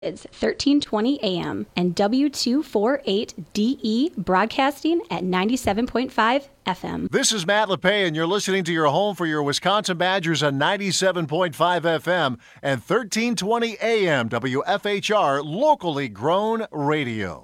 It's 1320 AM and W248DE broadcasting at 97.5 FM. This is Matt LePay, and you're listening to your home for your Wisconsin Badgers on 97.5 FM and 1320 AM WFHR, locally grown radio.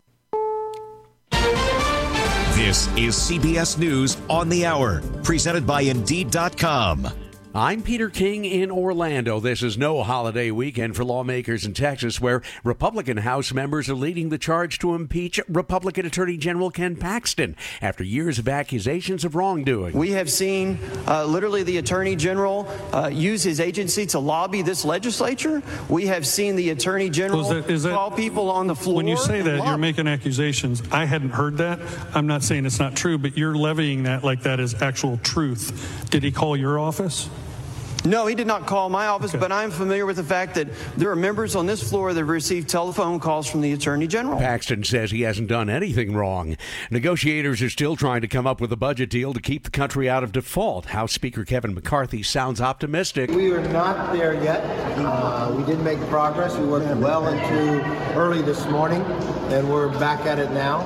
This is CBS News on the Hour, presented by Indeed.com. I'm Peter King in Orlando. This is no holiday weekend for lawmakers in Texas, where Republican House members are leading the charge to impeach Republican Attorney General Ken Paxton after years of accusations of wrongdoing. We have seen literally the Attorney General use his agency to lobby this legislature. We have seen the Attorney General call people on the floor. When you say that, you're making accusations. I hadn't heard that. I'm not saying it's not true, but you're levying that like that is actual truth. Did he call your office? No, he did not call my office, but I'm familiar with the fact that there are members on this floor that have received telephone calls from the Attorney General. Paxton says he hasn't done anything wrong. Negotiators are still trying to come up with a budget deal to keep the country out of default. House Speaker Kevin McCarthy sounds optimistic. We are not there yet. We did make progress. We worked well into early this morning, and we're back at it now.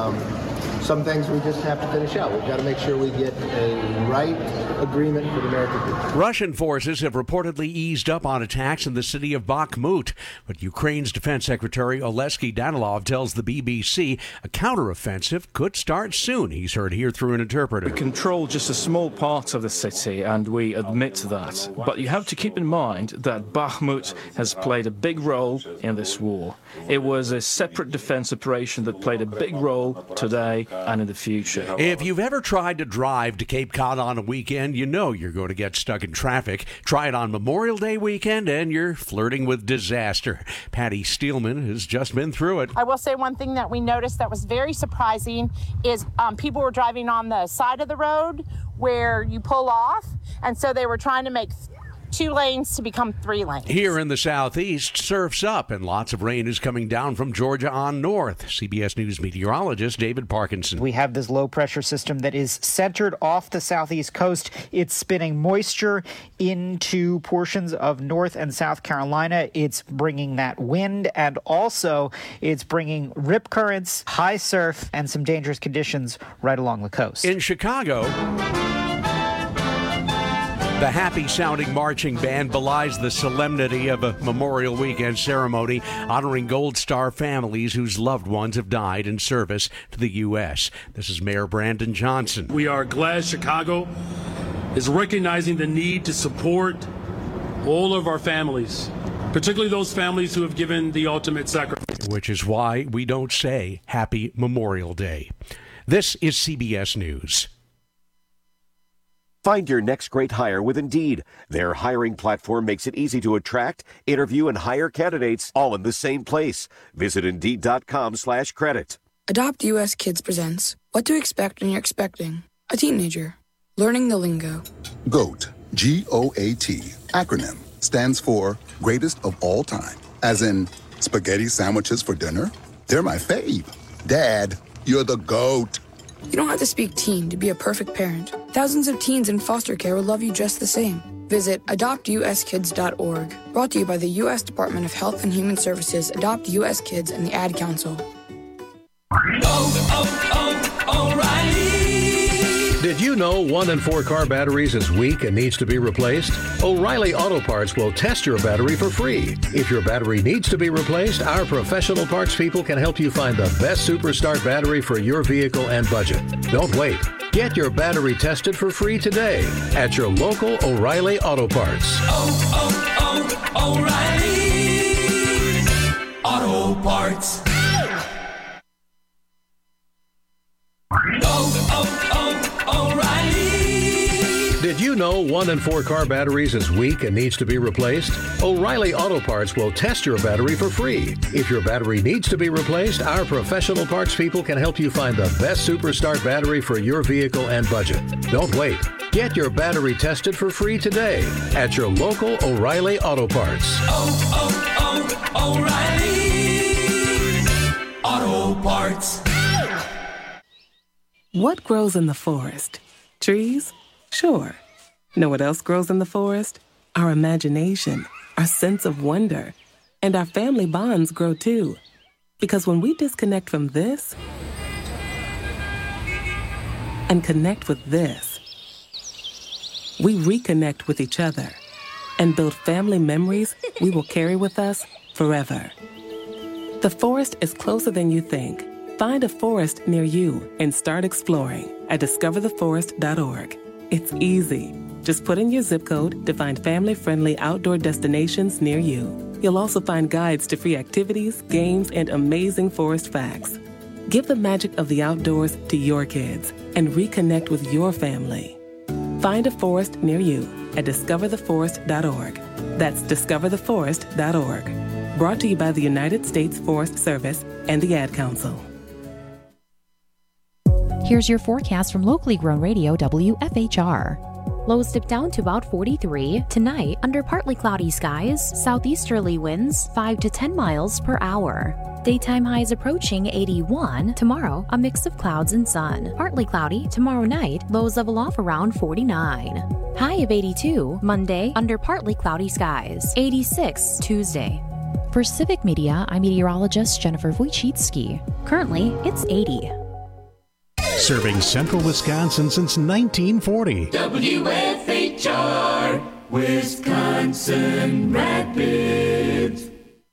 Some things we just have to finish out. We've got to make sure we get a right agreement for the American people. Russian forces have reportedly eased up on attacks in the city of Bakhmut, but Ukraine's Defense Secretary Oleksiy Danilov tells the BBC a counteroffensive could start soon. He's heard here through an interpreter. We control just a small part of the city, and we admit that. But you have to keep in mind that Bakhmut has played a big role in this war. It was a separate defense operation that played a big role today and in the future. If you've ever tried to drive to Cape Cod on a weekend, you know you're going to get stuck in traffic. Try it on Memorial Day weekend and you're flirting with disaster. Patty Steelman has just been through it. I will say one thing that we noticed that was very surprising is people were driving on the side of the road where you pull off, and so they were trying to make 2 lanes to become 3 lanes. Here in the southeast, surf's up and lots of rain is coming down from Georgia on north. CBS News meteorologist David Parkinson. We have this low-pressure system that is centered off the southeast coast. It's spinning moisture into portions of North and South Carolina. It's bringing that wind, and also it's bringing rip currents, high surf, and some dangerous conditions right along the coast. In Chicago, the happy-sounding marching band belies the solemnity of a Memorial Weekend ceremony honoring Gold Star families whose loved ones have died in service to the U.S. This is Mayor Brandon Johnson. We are glad Chicago is recognizing the need to support all of our families, particularly those families who have given the ultimate sacrifice. Which is why we don't say Happy Memorial Day. This is CBS News. Find your next great hire with Indeed. Their hiring platform makes it easy to attract, interview, and hire candidates all in the same place. Visit Indeed.com/credit. Adopt US Kids presents What to Expect When You're Expecting a Teenager. Learning the lingo. GOAT, G-O-A-T, acronym, stands for Greatest of All Time. As in, spaghetti sandwiches for dinner? They're my fave. Dad, you're the GOAT. You don't have to speak teen to be a perfect parent. Thousands of teens in foster care will love you just the same. Visit adoptuskids.org. Brought to you by the U.S. Department of Health and Human Services, Adopt U.S. Kids, and the Ad Council. O'Reilly. Did you know 1 in 4 car batteries is weak and needs to be replaced? O'Reilly Auto Parts will test your battery for free. If your battery needs to be replaced, our professional parts people can help you find the best Superstart battery for your vehicle and budget. Don't wait. Get your battery tested for free today at your local O'Reilly Auto Parts. O'Reilly Auto Parts. O'Reilly. Did you know 1 in 4 car batteries is weak and needs to be replaced? O'Reilly Auto Parts will test your battery for free. If your battery needs to be replaced, our professional parts people can help you find the best Superstart battery for your vehicle and budget. Don't wait. Get your battery tested for free today at your local O'Reilly Auto Parts. O'Reilly Auto Parts. What grows in the forest? Trees? Sure. Know what else grows in the forest? Our imagination, our sense of wonder. And our family bonds grow too. Because when we disconnect from this and connect with this, we reconnect with each other and build family memories we will carry with us forever. The forest is closer than you think. Find a forest near you and start exploring at discovertheforest.org. It's easy. Just put in your zip code to find family-friendly outdoor destinations near you. You'll also find guides to free activities, games, and amazing forest facts. Give the magic of the outdoors to your kids and reconnect with your family. Find a forest near you at discovertheforest.org. That's discovertheforest.org. Brought to you by the United States Forest Service and the Ad Council. Here's your forecast from locally grown radio WFHR. Lows dip down to about 43. Tonight, under partly cloudy skies, southeasterly winds 5 to 10 miles per hour. Daytime highs approaching 81. Tomorrow, a mix of clouds and sun. Partly cloudy. Tomorrow night, lows level off around 49. High of 82. Monday, under partly cloudy skies. 86 Tuesday. For Civic Media, I'm meteorologist Jennifer Wojcicki. Currently, it's 80. Serving central Wisconsin since 1940. WFHR, Wisconsin Rapids.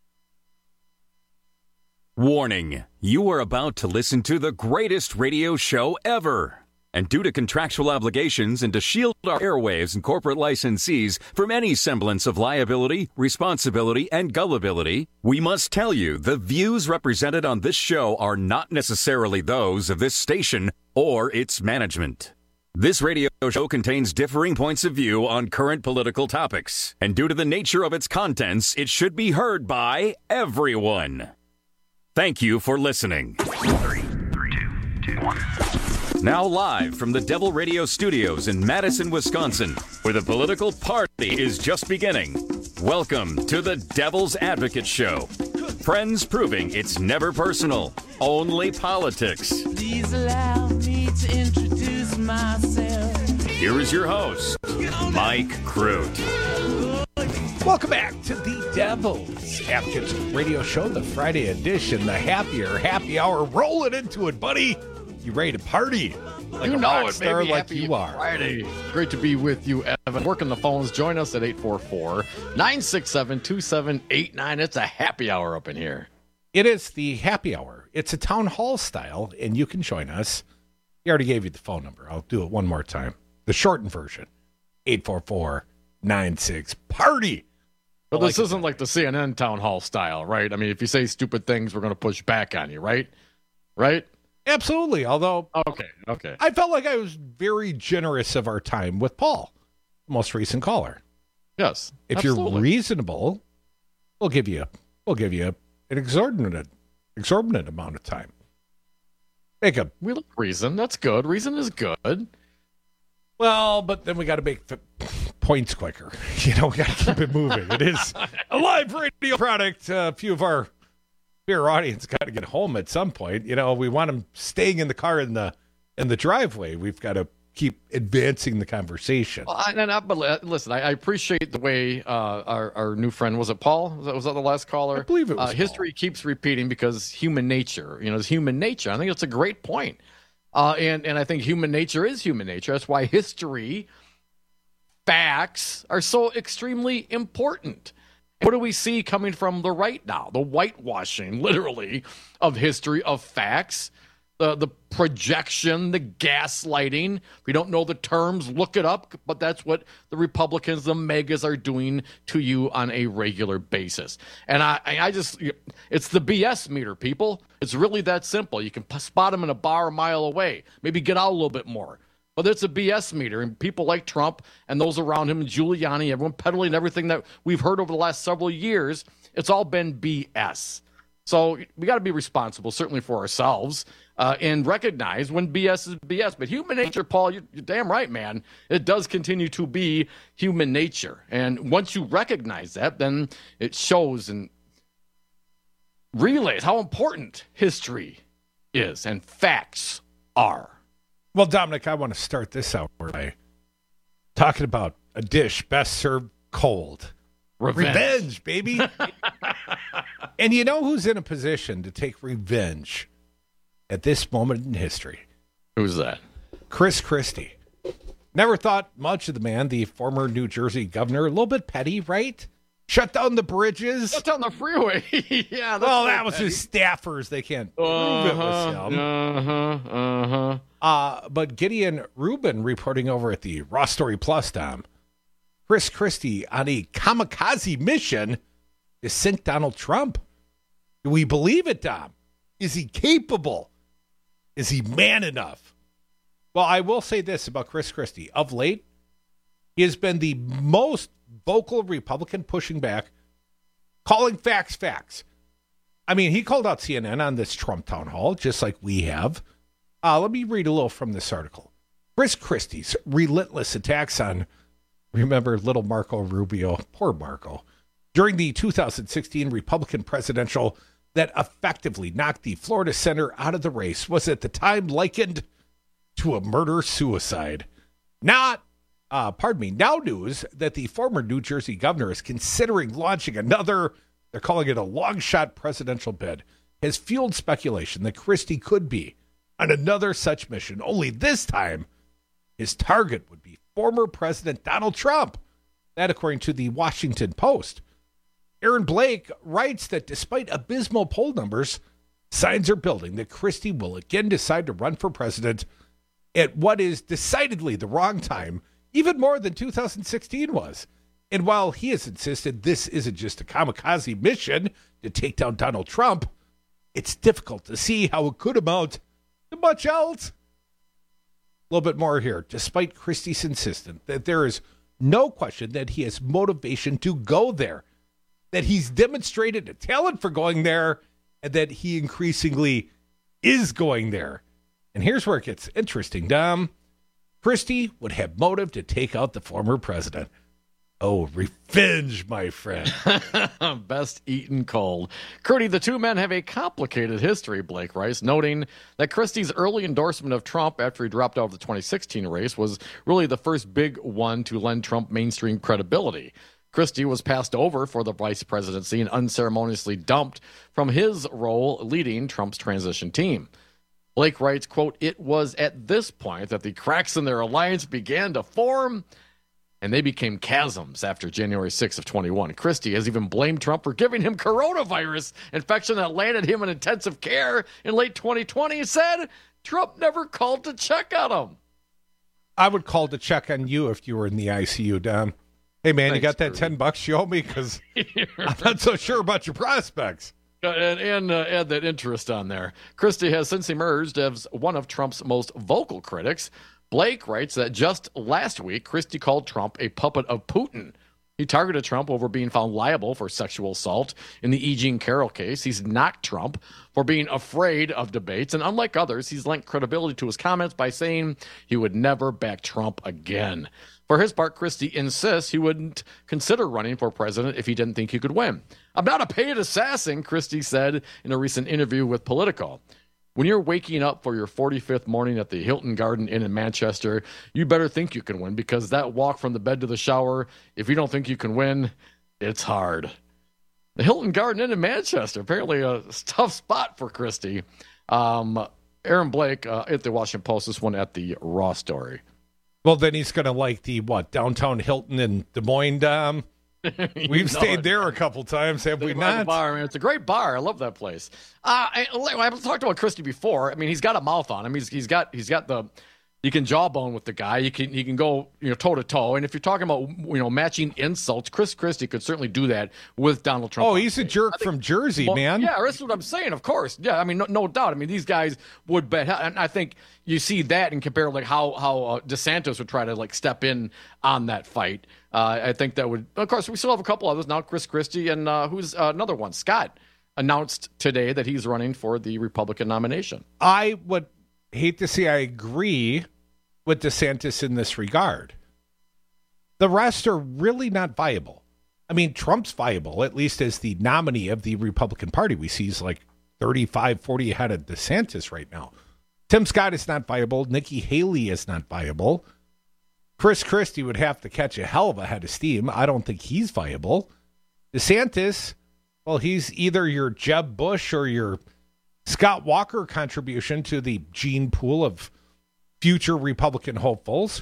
Warning, you are about to listen to the greatest radio show ever. And due to contractual obligations and to shield our airwaves and corporate licensees from any semblance of liability, responsibility, and gullibility, we must tell you the views represented on this show are not necessarily those of this station or its management. This radio show contains differing points of view on current political topics, and due to the nature of its contents, it should be heard by everyone. Thank you for listening. 3, 2, 2, 1. Now live from the Devil Radio Studios in Madison, Wisconsin, where the political party is just beginning. Welcome to the Devil's Advocate Show. Friends proving it's never personal, only politics. Please allow me to introduce myself. Here is your host, Mike Crute. Welcome back to the Devil's Advocate Radio Show, the Friday edition, the happy hour. Rolling into it, buddy. You ready to party? Like you a know rock it, star baby. like Happy you are. Friday. Great to be with you, Evan. Working the phones. Join us at 844-967-2789. It's a happy hour up in here. It is the happy hour. It's a town hall style, and you can join us. We already gave you the phone number. I'll do it one more time. The shortened version, 844-96-PARTY. But this isn't like the CNN town hall style, right? I mean, if you say stupid things, we're going to push back on you, right? Right? Absolutely. Although, okay. I felt like I was very generous of our time with Paul, the most recent caller. Yes. If absolutely. You're reasonable, we'll give you an exorbitant amount of time. We look reason. That's good. Reason is good. Well, but then we got to make points quicker. We got to keep it moving. It is a live radio product. A few of our dear audience got to get home at some point. We want them staying in the car in the driveway. We've got to keep advancing the conversation. Well, but listen, I appreciate the way our new friend, was it Paul? Was that the last caller? I believe it was history Paul. Keeps repeating because human nature. It's human nature. I think that's a great point. And I think human nature is human nature. That's why history, facts are so extremely important. What do we see coming from the right now? The whitewashing, literally, of history, of facts, the projection, the gaslighting. If you don't know the terms, look it up. But that's what the Republicans, the megas, are doing to you on a regular basis. And I just, it's the BS meter, people. It's really that simple. You can spot them in a bar a mile away. Maybe get out a little bit more. But it's a BS meter, and people like Trump and those around him, and Giuliani, everyone peddling everything that we've heard over the last several years, it's all been BS. So we got to be responsible, certainly for ourselves, and recognize when BS is BS. But human nature, Paul, you're damn right, man. It does continue to be human nature. And once you recognize that, then it shows and relays how important history is and facts are. Well, Dominic, I want to start this out by talking about a dish best served cold. Revenge, baby. And you know who's in a position to take revenge at this moment in history? Who's that? Chris Christie. Never thought much of the man, the former New Jersey governor. A little bit petty, right? Shut down the bridges. Shut down the freeway. Yeah. Well, that was his staffers. They can't prove it was him. But Gideon Rubin reporting over at the Raw Story Plus, Tom. Chris Christie on a kamikaze mission to sink Donald Trump. Do we believe it, Tom? Is he capable? Is he man enough? Well, I will say this about Chris Christie. Of late, he has been the most vocal Republican pushing back, calling facts. I mean, he called out CNN on this Trump town hall, just like we have. Let me read a little from this article. Chris Christie's relentless attacks on, remember, little Marco Rubio, poor Marco, during the 2016 Republican presidential that effectively knocked the Florida senator out of the race was at the time likened to a murder-suicide. Now news that the former New Jersey governor is considering launching another, they're calling it a long-shot presidential bid, has fueled speculation that Christie could be on another such mission, only this time his target would be former President Donald Trump. That according to the Washington Post. Aaron Blake writes that despite abysmal poll numbers, signs are building that Christie will again decide to run for president at what is decidedly the wrong time, even more than 2016 was. And while he has insisted this isn't just a kamikaze mission to take down Donald Trump, it's difficult to see how it could amount to much else. A little bit more here. Despite Christie's insistence that there is no question that he has motivation to go there, that he's demonstrated a talent for going there, and that he increasingly is going there. And here's where it gets interesting, Dom. Christie would have motive to take out the former president. Oh, revenge, my friend. Best eaten cold. Curdy, the two men have a complicated history, Blake writes, noting that Christie's early endorsement of Trump after he dropped out of the 2016 race was really the first big one to lend Trump mainstream credibility. Christie was passed over for the vice presidency and unceremoniously dumped from his role leading Trump's transition team. Blake writes, quote, "It was at this point that the cracks in their alliance began to form, and they became chasms after January 6th of 21. Christie has even blamed Trump for giving him coronavirus infection that landed him in intensive care in late 2020. He said Trump never called to check on him." I would call to check on you if you were in the ICU, Dom. Hey, man, Thanks, you got that Curdy. $10 you owe me? Because I'm not so sure about your prospects. And add that interest on there. Christie has since emerged as one of Trump's most vocal critics. Blake writes that just last week, Christie called Trump a puppet of Putin. He targeted Trump over being found liable for sexual assault in the E. Jean Carroll case. He's knocked Trump for being afraid of debates. And unlike others, he's lent credibility to his comments by saying he would never back Trump again. For his part, Christie insists he wouldn't consider running for president if he didn't think he could win. "I'm not a paid assassin," Christie said in a recent interview with Politico. "When you're waking up for your 45th morning at the Hilton Garden Inn in Manchester, you better think you can win, because that walk from the bed to the shower, if you don't think you can win, it's hard." The Hilton Garden Inn in Manchester, apparently a tough spot for Christie. Aaron Blake at the Washington Post, this one at the Raw Story. Well, then he's going to like the, downtown Hilton in Des Moines, Dom? We've stayed there a couple times, have we not? Bar, man. It's a great bar. I love that place. I've talked about Christie before. I mean, he's got a mouth on him. He's got the. You can jawbone with the guy. He can go toe to toe. And if you're talking about matching insults, Chris Christie could certainly do that with Donald Trump. Oh, he's a jerk from Jersey, man. Yeah, that's what I'm saying. Of course. Yeah, I mean, no doubt. I mean, these guys would bet. And I think you see that and compare like how DeSantis would try to step in on that fight. I think that would. Of course, we still have a couple others now. Chris Christie and who's another one? Scott announced today that he's running for the Republican nomination. I would hate to say I agree with DeSantis in this regard. The rest are really not viable. I mean, Trump's viable, at least as the nominee of the Republican Party. We see he's 35, 40 ahead of DeSantis right now. Tim Scott is not viable. Nikki Haley is not viable. Chris Christie would have to catch a hell of a head of steam. I don't think he's viable. DeSantis, Well, he's either your Jeb Bush or your Scott Walker contribution to the gene pool of future Republican hopefuls.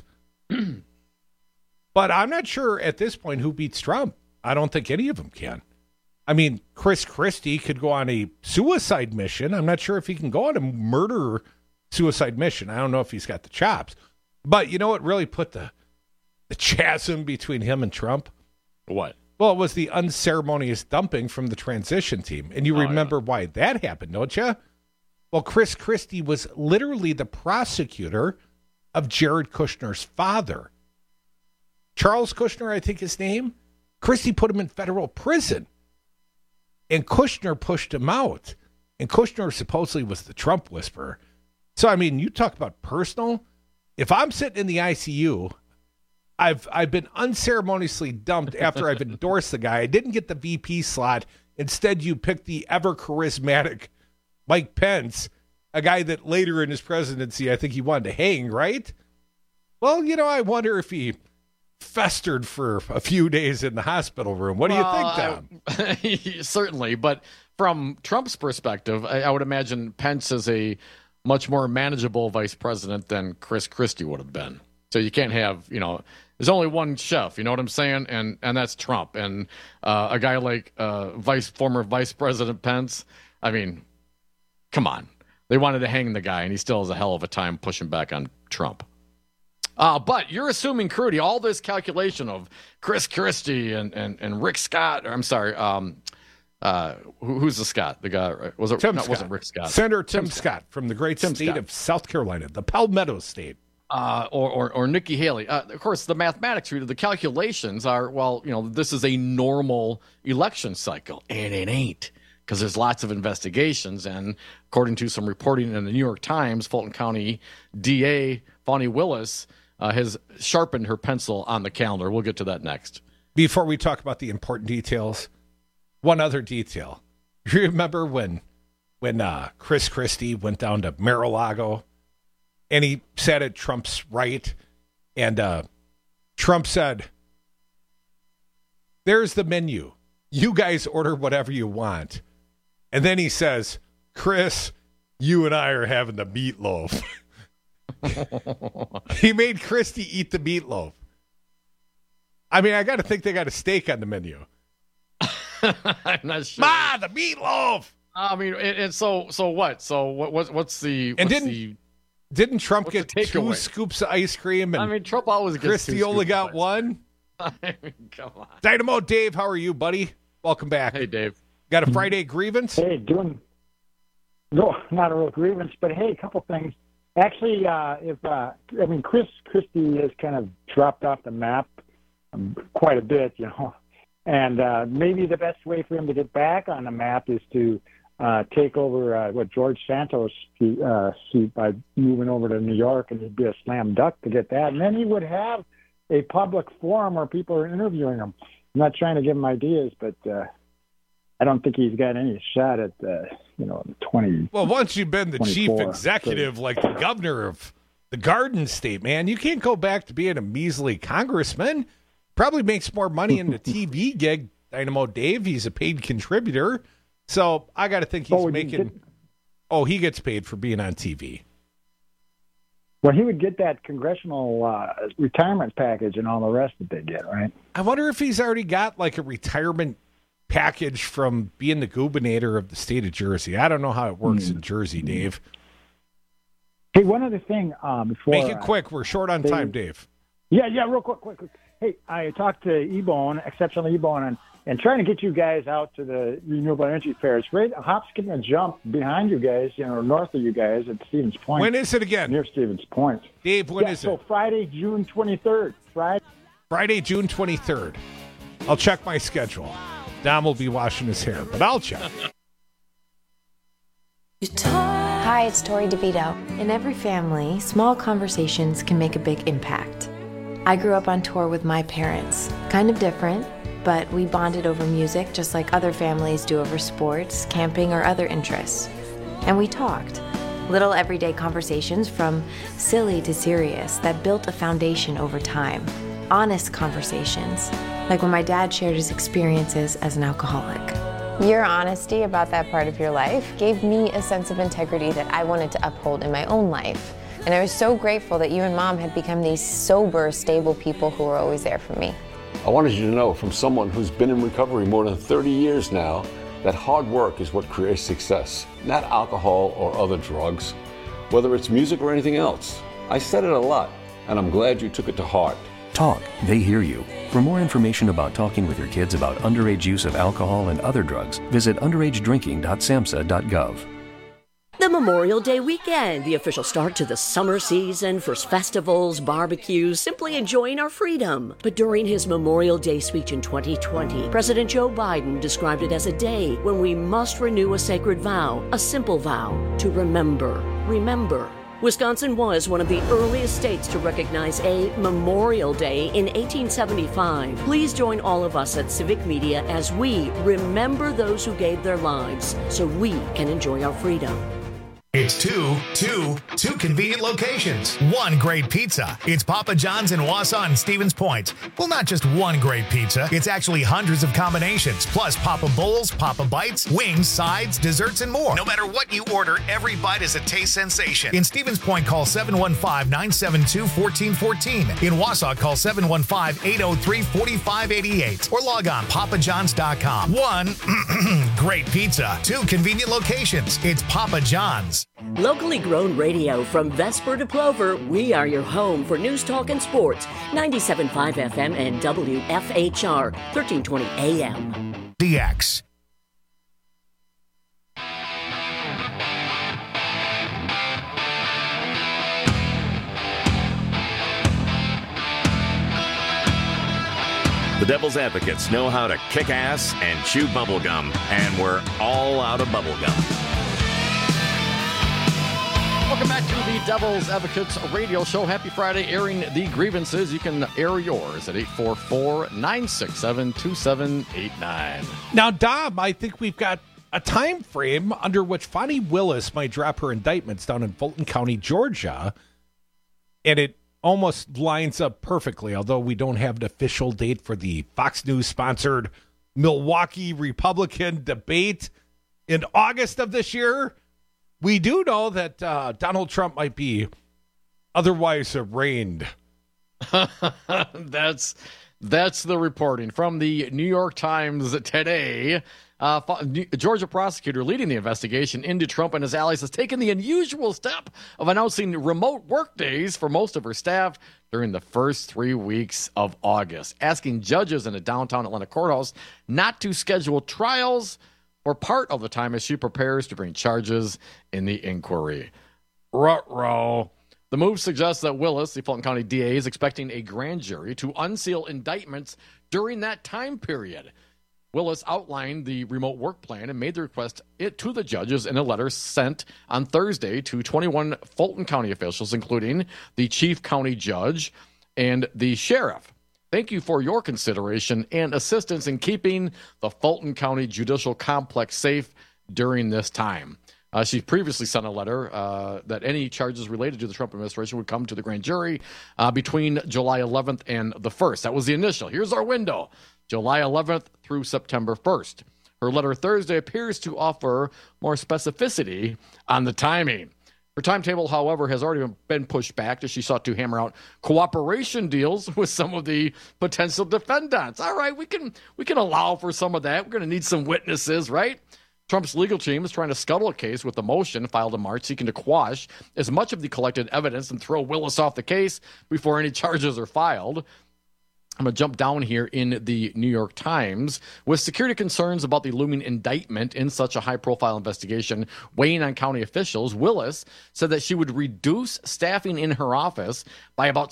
But I'm not sure at this point who beats Trump. I don't think any of them can. I mean, Chris Christie could go on a suicide mission. I'm not sure if he can go on a murder-suicide mission. I don't know if he's got the chops. But you know what really put the chasm between him and Trump? What? Well, it was the unceremonious dumping from the transition team. And you remember why that happened, don't you? Well, Chris Christie was literally the prosecutor of Jared Kushner's father. Charles Kushner, I think his name. Christie put him in federal prison. And Kushner pushed him out. And Kushner supposedly was the Trump whisperer. So, I mean, you talk about personal. If I'm sitting in the ICU, I've been unceremoniously dumped after I've endorsed the guy. I didn't get the VP slot. Instead, you picked the ever charismatic Mike Pence, a guy that later in his presidency, I think he wanted to hang, right? Well, you know, I wonder if he festered for a few days in the hospital room. What do you think, Tom? Certainly, but from Trump's perspective, I would imagine Pence is a much more manageable vice president than Chris Christie would have been. So you can't have, there's only one chef, you know what I'm saying? And that's Trump. And a guy like former Vice President Pence, I mean, come on. They wanted to hang the guy, and he still has a hell of a time pushing back on Trump. But you're assuming, Crudy, all this calculation of Chris Christie and Rick Scott, or I'm sorry, who's the Scott? The guy, was it? Tim no, Scott. It wasn't Rick Scott. Senator Tim Scott from the great state of South Carolina, the Palmetto State. Or Nikki Haley. Of course, the mathematics, the calculations are, this is a normal election cycle, and it ain't, because there's lots of investigations, and according to some reporting in the New York Times, Fulton County DA Fani Willis has sharpened her pencil on the calendar. We'll get to that next. Before we talk about the important details, one other detail. You remember when Chris Christie went down to Mar-a-Lago and he sat at Trump's right, and Trump said, "There's the menu. You guys order whatever you want." And then he says, "Chris, you and I are having the meatloaf." He made Christie eat the meatloaf. I mean, I got to think they got a steak on the menu. I'm not sure. Ma, the meatloaf. I mean, and so what? So what's the? Didn't Trump get 2 scoops of ice cream? And I mean, Trump always gets Christie only got 1. I mean, come on. Dynamo Dave, how are you, buddy? Welcome back. Hey, Dave. Got a Friday grievance? Hey, no, not a real grievance, but hey, a couple things. Actually, Chris Christie has kind of dropped off the map quite a bit, and maybe the best way for him to get back on the map is to take over George Santos' seat by moving over to New York, and it'd be a slam dunk to get that. And then he would have a public forum where people are interviewing him. I'm not trying to give him ideas, but I don't think he's got any shot at the 20. Well, once you've been the chief executive, like the governor of the Garden State, man, you can't go back to being a measly congressman. Probably makes more money in the TV gig, Dynamo Dave. He's a paid contributor. So I got to think he's making. He gets paid for being on TV. Well, he would get that congressional retirement package and all the rest that they get, right? I wonder if he's already got like a retirement package from being the gubernator of the state of Jersey. I don't know how it works in Jersey, Dave. Hey, one other thing before. Make it quick. We're short on time, Dave. Yeah, real quick. Hey, I talked to Exceptional E-Bone, and trying to get you guys out to the renewable energy fair. It's great. A hop, skip, and a jump behind you guys, north of you guys at Stevens Point. When is it again? Near Stevens Point. Dave, when is it? So Friday, June 23rd. Friday, June 23rd. I'll check my schedule. Dom will be washing his hair, but I'll check. Hi, it's Tori DeVito. In every family, small conversations can make a big impact. I grew up on tour with my parents. Kind of different, but we bonded over music just like other families do over sports, camping, or other interests. And we talked. Little everyday conversations from silly to serious that built a foundation over time. Honest conversations, like when my dad shared his experiences as an alcoholic. Your honesty about that part of your life gave me a sense of integrity that I wanted to uphold in my own life. And I was so grateful that you and Mom had become these sober, stable people who were always there for me. I wanted you to know, from someone who's been in recovery more than 30 years now, that hard work is what creates success, not alcohol or other drugs, whether it's music or anything else. I said it a lot, and I'm glad you took it to heart. Talk, they hear you. For more information about talking with your kids about underage use of alcohol and other drugs, visit underagedrinking.samhsa.gov. The Memorial Day weekend, the official start to the summer season for festivals, barbecues, simply enjoying our freedom. But during his Memorial Day speech in 2020, President Joe Biden described it as a day when we must renew a sacred vow, a simple vow, to remember. Remember. Wisconsin was one of the earliest states to recognize a Memorial Day in 1875. Please join all of us at Civic Media as we remember those who gave their lives so we can enjoy our freedom. It's two convenient locations. One great pizza. It's Papa John's in Wausau and Stevens Point. Well, not just one great pizza. It's actually hundreds of combinations, plus Papa Bowls, Papa Bites, wings, sides, desserts, and more. No matter what you order, every bite is a taste sensation. In Stevens Point, call 715-972-1414. In Wausau, call 715-803-4588. Or log on papajohns.com. One great pizza. Two convenient locations. It's Papa John's. Locally grown radio from Vesper to Plover, we are your home for news, talk, and sports. 97.5 FM and WFHR, 1320 AM. DX. The Devil's Advocates know how to kick ass and chew bubblegum, and we're all out of bubblegum. Welcome back to the Devil's Advocates radio show. Happy Friday, airing the grievances. You can air yours at 844-967-2789. Now, Dom, I think we've got a time frame under which Fani Willis might drop her indictments down in Fulton County, Georgia, and it almost lines up perfectly, although we don't have an official date for the Fox News-sponsored Milwaukee Republican debate in August of this year. We do know that Donald Trump might be otherwise arraigned. That's the reporting from the New York Times today. Georgia prosecutor leading the investigation into Trump and his allies has taken the unusual step of announcing remote work days for most of her staff during the first 3 weeks of August, asking judges in a downtown Atlanta courthouse not to schedule trials for part of the time as she prepares to bring charges in the inquiry. Ruh-roh. The move suggests that Willis, the Fulton County DA, is expecting a grand jury to unseal indictments during that time period. Willis outlined the remote work plan and made the request to the judges in a letter sent on Thursday to 21 Fulton County officials, including the chief county judge and the sheriff. Thank you for your consideration and assistance in keeping the Fulton County Judicial Complex safe during this time. She previously sent a letter that any charges related to the Trump administration would come to the grand jury between July 11th and the 1st. That was the initial. Here's our window, July 11th through September 1st. Her letter Thursday appears to offer more specificity on the timing. Her timetable, however, has already been pushed back as she sought to hammer out cooperation deals with some of the potential defendants. All right, we can allow for some of that. We're going to need some witnesses, right? Trump's legal team is trying to scuttle a case with a motion filed in March seeking to quash as much of the collected evidence and throw Willis off the case before any charges are filed. I'm going to jump down here in the New York Times. With security concerns about the looming indictment in such a high-profile investigation weighing on county officials, Willis said that she would reduce staffing in her office by about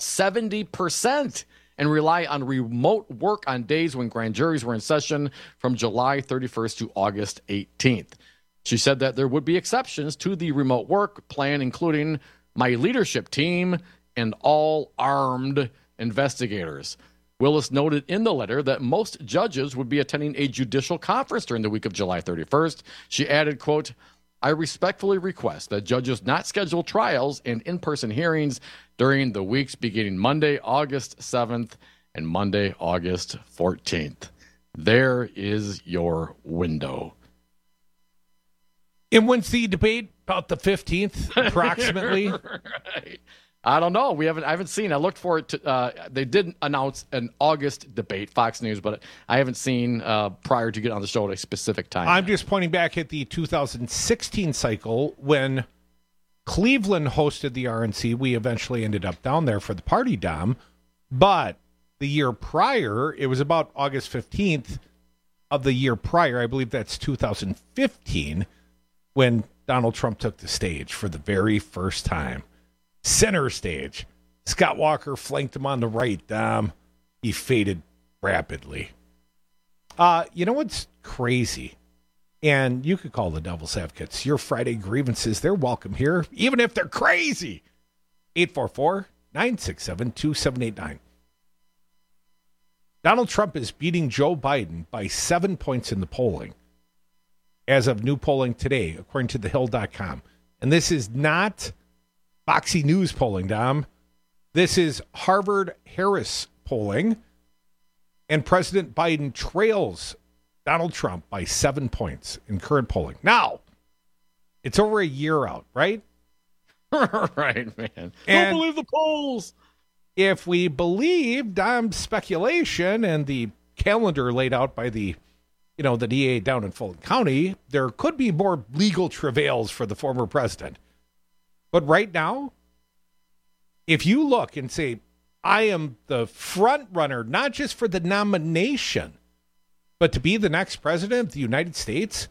70% and rely on remote work on days when grand juries were in session from July 31st to August 18th. She said that there would be exceptions to the remote work plan, including my leadership team and all armed investigators. Willis noted in the letter that most judges would be attending a judicial conference during the week of July 31st. She added, quote, I respectfully request that judges not schedule trials and in-person hearings during the weeks beginning Monday, August 7th and Monday, August 14th. There is your window. And when's the debate? About the 15th, approximately? Right. I don't know. I haven't seen. I looked for it. They did announce an August debate, Fox News, but I haven't seen prior to getting on the show at a specific time. I'm just pointing back at the 2016 cycle when Cleveland hosted the RNC. We eventually ended up down there for the party, Dom. But the year prior, it was about August 15th of the year prior. I believe that's 2015 when Donald Trump took the stage for the very first time. Center stage. Scott Walker flanked him on the right. He faded rapidly. You know what's crazy? And you could call the Devil's Advocates. Your Friday grievances, they're welcome here, even if they're crazy. 844-967-2789. Donald Trump is beating Joe Biden by 7 points in the polling as of new polling today, according to thehill.com. And this is not Foxy News polling, Dom. This is Harvard-Harris polling. And President Biden trails Donald Trump by 7 points in current polling. Now, it's over a year out, right? Right, man. And don't believe the polls. If we believe Dom's speculation and the calendar laid out by the DA down in Fulton County, there could be more legal travails for the former president. But right now, if you look and say, I am the front runner, not just for the nomination, but to be the next president of the United States,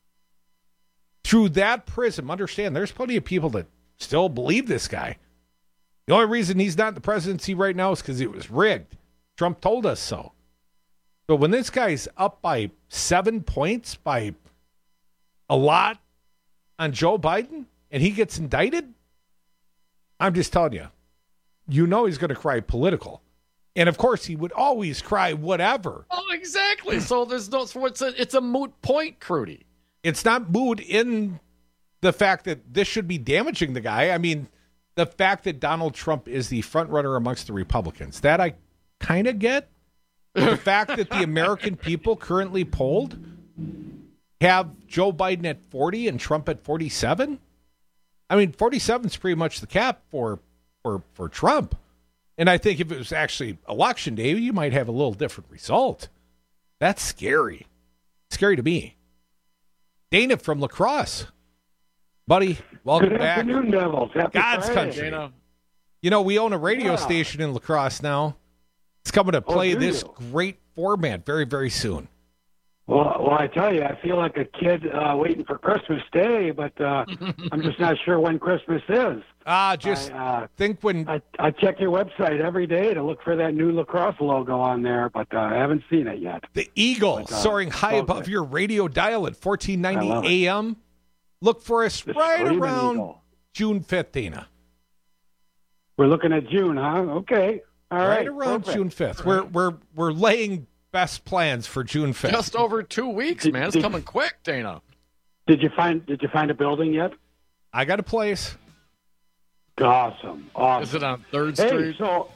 through that prism, understand there's plenty of people that still believe this guy. The only reason he's not in the presidency right now is because it was rigged. Trump told us so. But when this guy's up by 7 points, by a lot on Joe Biden, and he gets indicted, I'm just telling you, he's going to cry political. And of course, he would always cry whatever. Oh, exactly. So it's a moot point, Crudy. It's not moot in the fact that this should be damaging the guy. I mean, the fact that Donald Trump is the front runner amongst the Republicans, that I kind of get. The fact that the American people currently polled have Joe Biden at 40 and Trump at 47. I mean, 47 is pretty much the cap for Trump. And I think if it was actually election day, you might have a little different result. That's scary. Scary to me. Dana from La Crosse. Buddy, welcome back. Good afternoon, Devils. Happy God's Friday. country. Dana. We own a radio station in La Crosse now. It's coming to play this great format very, very soon. Well, I tell you, I feel like a kid waiting for Christmas Day, but I'm just not sure when Christmas is. Think when... I check your website every day to look for that new La Crosse logo on there, but I haven't seen it yet. The Eagle soaring high above your radio dial at 1490 AM. Look for us right around Eagle. June 5th, Dana. We're looking at June, huh? Okay. All right. Right around June 5th. We're laying best plans for June 5th. Just over 2 weeks, man. It's coming quick, Dana. Did you find a building yet? I got a place. Awesome. Is it on 3rd Street? So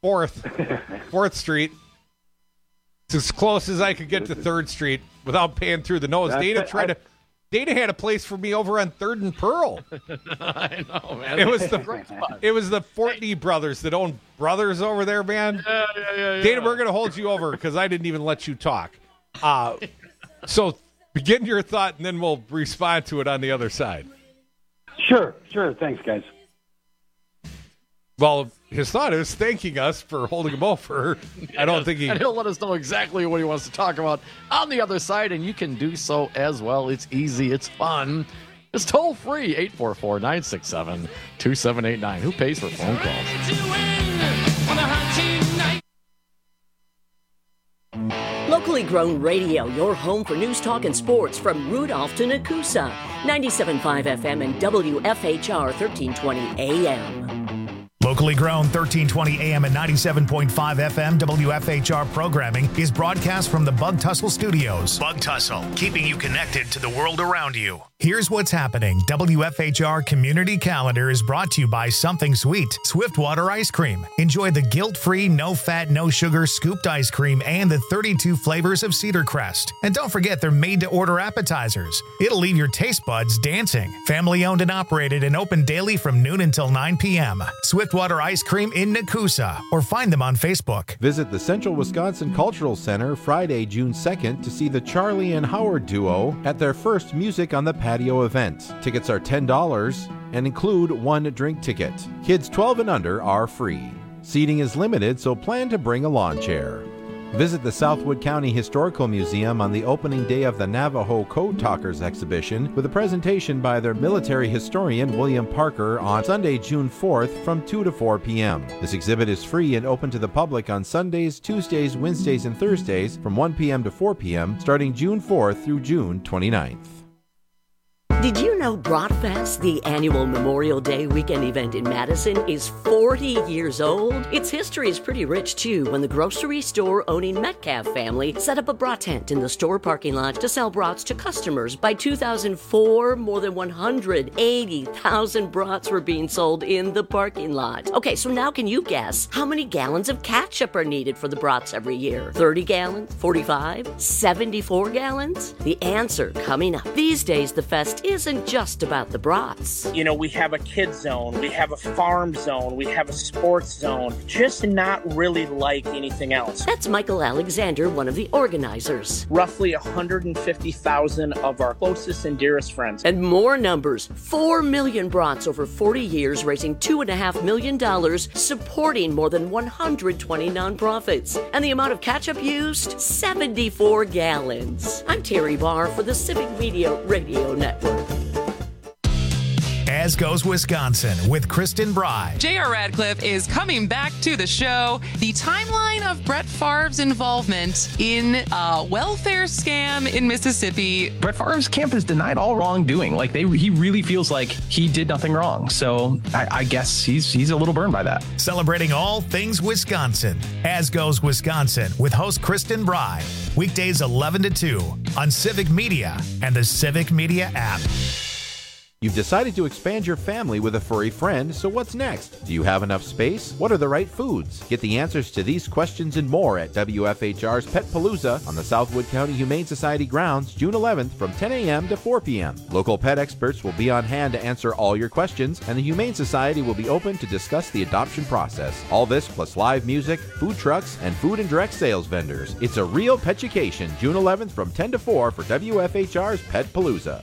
4th Street. It's as close as I could get to 3rd Street without paying through the nose. Dana had a place for me over on 3rd and Pearl. I know, man. It was the Fortney brothers that own Brothers over there, man. Yeah. Dana, we're going to hold you over because I didn't even let you talk. So begin your thought, and then we'll respond to it on the other side. Sure. Thanks, guys. Well, his thought is thanking us for holding him over. I don't think And he'll let us know exactly what he wants to talk about on the other side, and you can do so as well. It's easy. It's fun. It's toll-free, 844-967-2789. Who pays for phone calls? Locally grown radio, your home for news, talk, and sports from Rudolph to Nakusa. 97.5 FM and WFHR 1320 AM. Locally grown 1320 AM and 97.5 FM WFHR programming is broadcast from the Bug Tussle Studios. Bug Tussle, keeping you connected to the world around you. Here's what's happening. WFHR Community Calendar is brought to you by Something Sweet, Swiftwater Ice Cream. Enjoy the guilt-free, no-fat, no-sugar scooped ice cream and the 32 flavors of Cedar Crest. And don't forget they're made-to-order appetizers. It'll leave your taste buds dancing. Family-owned and operated and open daily from noon until 9 p.m. Swiftwater Ice Cream in Nakusa, or find them on Facebook. Visit the Central Wisconsin Cultural Center Friday, June 2nd to see the Charlie and Howard duo at their first Music on the Patio event. Tickets are $10 and include one drink ticket. Kids 12 and under are free. Seating is limited, so plan to bring a lawn chair. Visit the Southwood County Historical Museum on the opening day of the Navajo Code Talkers exhibition with a presentation by their military historian William Parker on Sunday, June 4th from 2 to 4 p.m. This exhibit is free and open to the public on Sundays, Tuesdays, Wednesdays, and Thursdays from 1 p.m. to 4 p.m. starting June 4th through June 29th. Did you know Bratfest, the annual Memorial Day weekend event in Madison, is 40 years old? Its history is pretty rich, too, when the grocery store-owning Metcalf family set up a brat tent in the store parking lot to sell brats to customers. By 2004, more than 180,000 brats were being sold in the parking lot. Okay, so now can you guess how many gallons of ketchup are needed for the brats every year? 30 gallons? 45? 74 gallons? The answer coming up. These days, the fest isn't just about the brats. You know, we have a kids zone, we have a farm zone, we have a sports zone, just not really like anything else. That's Michael Alexander, one of the organizers. Roughly 150,000 of our closest and dearest friends. And more numbers, 4 million brats over 40 years, raising $2.5 million, supporting more than 120 nonprofits. And the amount of ketchup used? 74 gallons. I'm Terry Barr for the Civic Media Radio Network. As Goes Wisconsin with Kristen Bry. J.R. Radcliffe is coming back to the show. The timeline of Brett Favre's involvement in a welfare scam in Mississippi. Brett Favre's camp has denied all wrongdoing. Like he really feels like he did nothing wrong. So I guess he's a little burned by that. Celebrating all things Wisconsin. As Goes Wisconsin with host Kristen Bry. Weekdays 11 to 2 on Civic Media and the Civic Media app. You've decided to expand your family with a furry friend, so what's next? Do you have enough space? What are the right foods? Get the answers to these questions and more at WFHR's Pet Palooza on the Southwood County Humane Society grounds June 11th from 10 a.m. to 4 p.m. Local pet experts will be on hand to answer all your questions, and the Humane Society will be open to discuss the adoption process. All this plus live music, food trucks, and food and direct sales vendors. It's a real petucation, June 11th from 10 to 4 for WFHR's Pet Palooza.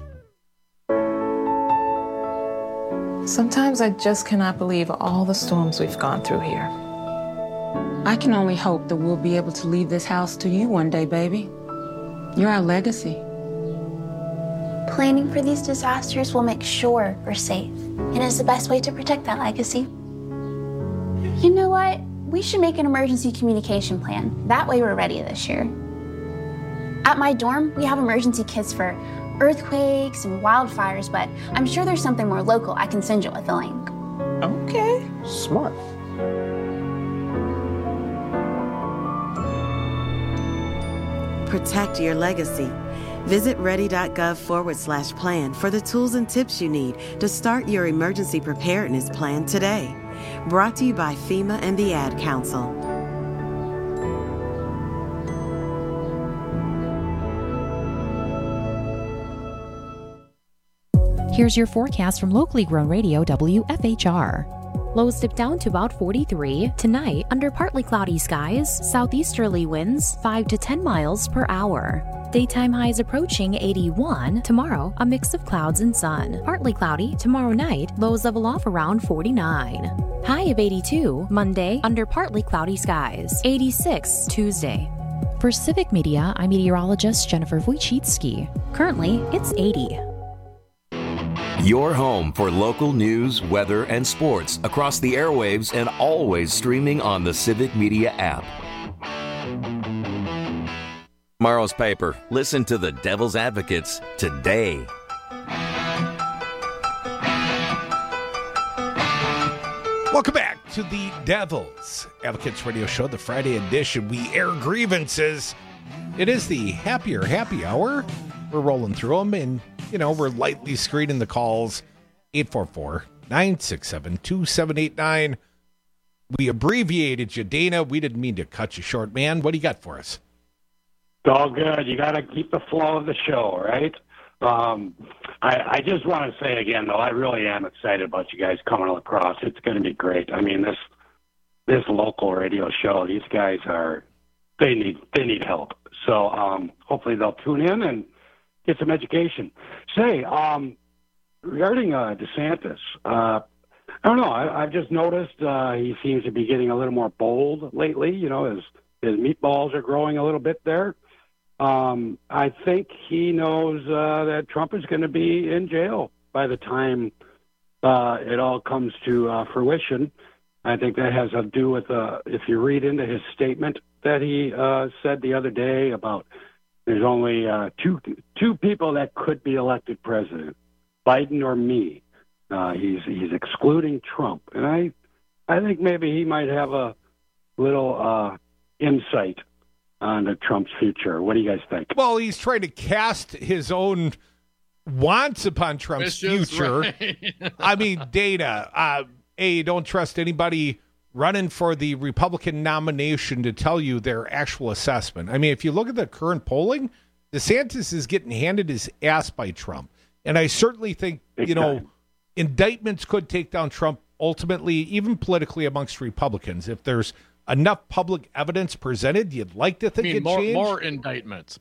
Sometimes I just cannot believe all the storms we've gone through here. I can only hope that we'll be able to leave this house to you one day, baby. You're our legacy. Planning for these disasters will make sure we're safe, and is the best way to protect that legacy. You know what? We should make an emergency communication plan. That way we're ready this year. At my dorm, we have emergency kits for earthquakes and wildfires, but I'm sure there's something more local I can send you with a link. Okay, smart. Protect your legacy. Visit ready.gov/plan for the tools and tips you need to start your emergency preparedness plan today. Brought to you by FEMA and the Ad Council. Here's your forecast from locally grown radio WFHR. Lows dip down to about 43. Tonight, under partly cloudy skies, southeasterly winds 5 to 10 miles per hour. Daytime highs approaching 81. Tomorrow, a mix of clouds and sun. Partly cloudy tomorrow night, lows level off around 49. High of 82. Monday, under partly cloudy skies. 86 Tuesday. For Civic Media, I'm meteorologist Jennifer Wojcicki. Currently, it's 80. Your home for local news, weather, and sports across the airwaves and always streaming on the Civic Media app. Tomorrow's paper. Listen to the Devil's Advocates today. Welcome back to the Devil's Advocates Radio Show, the Friday edition. We air grievances. It is the happier happy hour. We're rolling through them, and we're lightly screening the calls. 844-967-2789. We abbreviated you, Dana. We didn't mean to cut you short, man. What do you got for us? It's all good. You got to keep the flow of the show, right? I just want to say again, though, I really am excited about you guys coming across. It's going to be great. I mean, this local radio show, these guys they need help. So hopefully they'll tune in and get some education. Say, regarding DeSantis, I don't know. I've just noticed he seems to be getting a little more bold lately. His meatballs are growing a little bit there. I think he knows that Trump is going to be in jail by the time it all comes to fruition. I think that has to do with, if you read into his statement that he said the other day about there's only two people that could be elected president, Biden or me. He's excluding Trump. And I think maybe he might have a little insight on Trump's future. What do you guys think? Well, he's trying to cast his own wants upon Trump's future. Right. I mean, Dana, don't trust anybody running for the Republican nomination to tell you their actual assessment. I mean, if you look at the current polling, DeSantis is getting handed his ass by Trump. And I certainly think, indictments could take down Trump ultimately, even politically amongst Republicans. If there's enough public evidence presented, you'd like to think it changed. More indictments.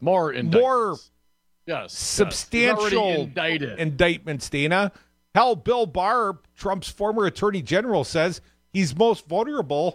Yes. Substantial indictments, Dana. Hell, Bill Barr, Trump's former attorney general, says he's most vulnerable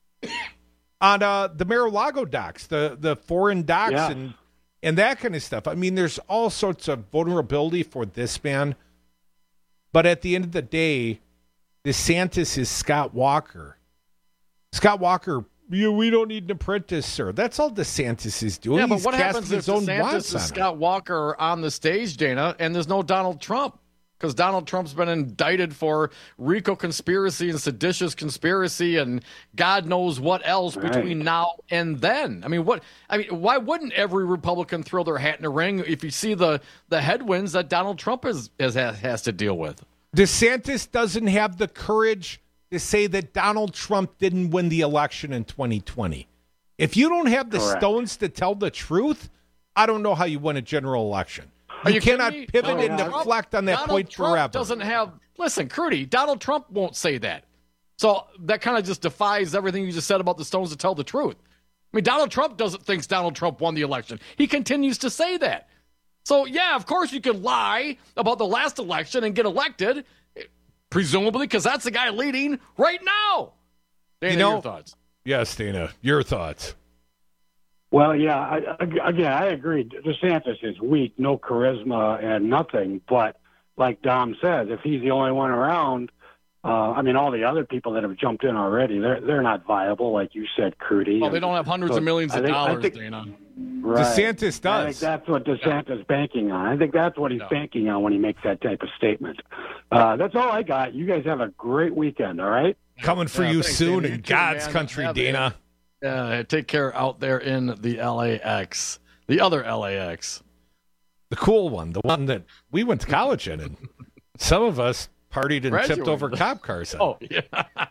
on the Mar-a-Lago docs, the foreign docs and that kind of stuff. I mean, there's all sorts of vulnerability for this man. But at the end of the day, DeSantis is Scott Walker. Scott Walker, we don't need an apprentice, sir. That's all DeSantis is doing. Yeah, but He's what happens if DeSantis and Scott Walker are on the stage, Dana, and there's no Donald Trump? Because Donald Trump's been indicted for RICO conspiracy and seditious conspiracy and God knows what else between now and then. Why wouldn't every Republican throw their hat in the ring if you see the headwinds that Donald Trump has to deal with? DeSantis doesn't have the courage to say that Donald Trump didn't win the election in 2020. If you don't have the stones to tell the truth, I don't know how you win a general election. You cannot pivot and deflect on that point forever. Doesn't have. Listen, Crudy, Donald Trump won't say that. So that kind of just defies everything you just said about the stones to tell the truth. I mean, Donald Trump thinks Donald Trump won the election. He continues to say that. So, yeah, of course you can lie about the last election and get elected, presumably because that's the guy leading right now. Dana, your thoughts? Yes, Dana, your thoughts. Well, yeah, I agree. DeSantis is weak, no charisma and nothing. But like Dom says, if he's the only one around, all the other people that have jumped in already, they're not viable, like you said, Crudy. Well, they don't have hundreds of millions of dollars, Dana. Right. DeSantis does. I think that's what DeSantis is banking on. I think that's what he's banking on when he makes that type of statement. That's all I got. You guys have a great weekend, all right? Coming for you soon in God's country, Dana. Take care out there in the LAX. The other LAX. The cool one. The one that we went to college in. And some of us partied and tipped over cop cars on. Oh, yeah.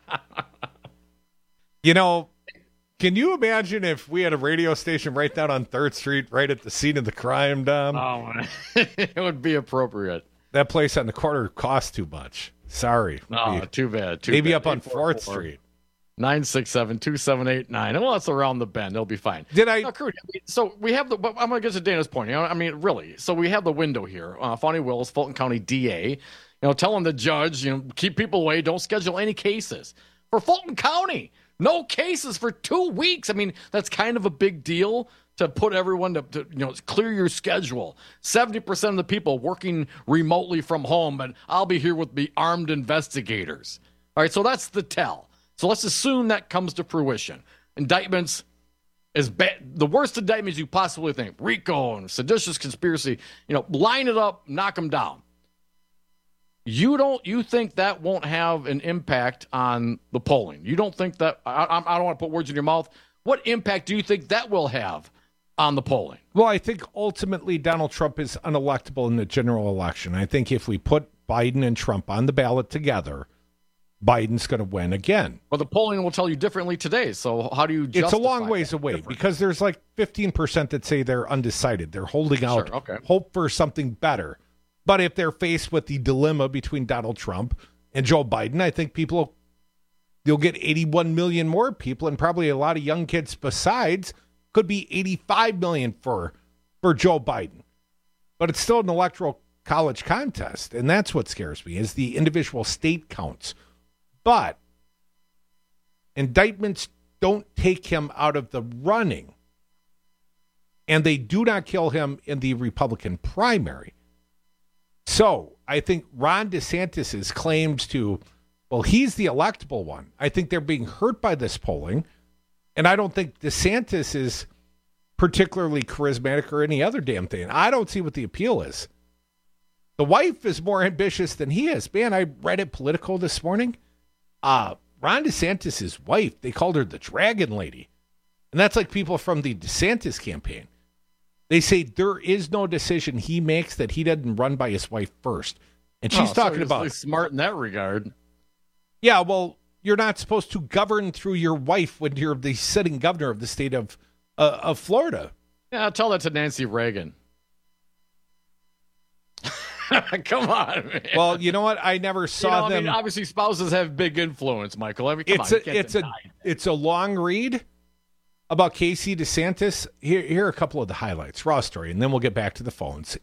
Can you imagine if we had a radio station right down on 3rd Street, right at the scene of the crime, Dom? Oh, it would be appropriate. That place on the corner costs too much. Sorry. Oh, too bad. Maybe up on 4th Street. 967-2789. Well, it's around the bend. It'll be fine. So we have I'm going to get to Dana's point. Really. So we have the window here. Fonnie Willis, Fulton County DA, telling the judge, keep people away. Don't schedule any cases. For Fulton County, no cases for 2 weeks. That's kind of a big deal to put everyone to clear your schedule. 70% of the people working remotely from home, but I'll be here with the armed investigators. All right, so that's the tell. So let's assume that comes to fruition. Indictments, the worst indictments you possibly think. RICO and seditious conspiracy, line it up, knock them down. You think that won't have an impact on the polling? You don't think that, I don't want to put words in your mouth. What impact do you think that will have on the polling. Well, I think ultimately Donald Trump is unelectable in the general election. I think if we put Biden and Trump on the ballot together, Biden's going to win again. Well, the polling will tell you differently today. So how do you justify It's a long ways away because there's like 15% that say they're undecided. They're holding out hope for something better. But if they're faced with the dilemma between Donald Trump and Joe Biden, I think you'll get 81 million more people, and probably a lot of young kids besides. Could be 85 million for Joe Biden. But it's still an electoral college contest, and that's what scares me, is the individual state counts. But indictments don't take him out of the running, and they do not kill him in the Republican primary. So I think Ron DeSantis's claims he's the electable one. I think they're being hurt by this polling, and I don't think DeSantis is particularly charismatic or any other damn thing. I don't see what the appeal is. The wife is more ambitious than he is. Man, I read at Politico this morning. Ron DeSantis' wife, they called her the Dragon Lady. And that's like people from the DeSantis campaign. They say there is no decision he makes that he doesn't run by his wife first. And she's talking about... Really smart in that regard. Yeah, well, you're not supposed to govern through your wife when you're the sitting governor of the state of Florida. Yeah, tell that to Nancy Reagan. Come on, man. Well, you know what? I never saw them. I mean, obviously, spouses have big influence, Michael. I mean, it's a long read about Casey DeSantis. Here are a couple of the highlights. Raw story, and then we'll get back to the phones.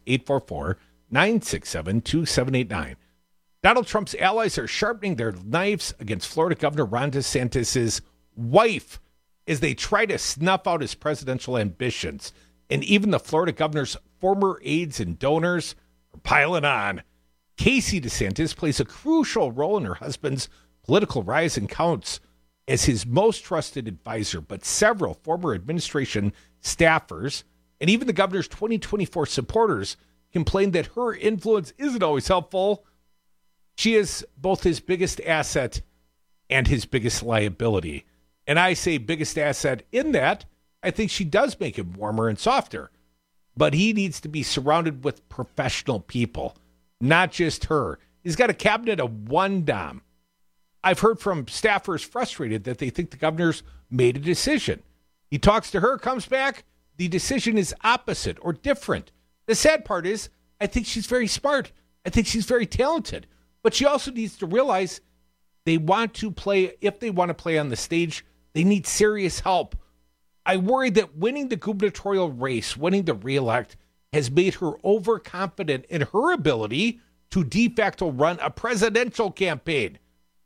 844-967-2789. Donald Trump's allies are sharpening their knives against Florida Governor Ron DeSantis' wife as they try to snuff out his presidential ambitions. And even the Florida governor's former aides and donors are piling on. Casey DeSantis plays a crucial role in her husband's political rise and counts as his most trusted advisor, but several former administration staffers and even the governor's 2024 supporters complained that her influence isn't always helpful. She is both his biggest asset and his biggest liability. And I say biggest asset in that I think she does make him warmer and softer. But he needs to be surrounded with professional people, not just her. He's got a cabinet of one dom. I've heard from staffers frustrated that they think the governor's made a decision. He talks to her, comes back, the decision is opposite or different. The sad part is, I think she's very smart. I think she's very talented. But she also needs to realize if they want to play on the stage, they need serious help. I worry that winning the gubernatorial race, winning the reelect, has made her overconfident in her ability to de facto run a presidential campaign.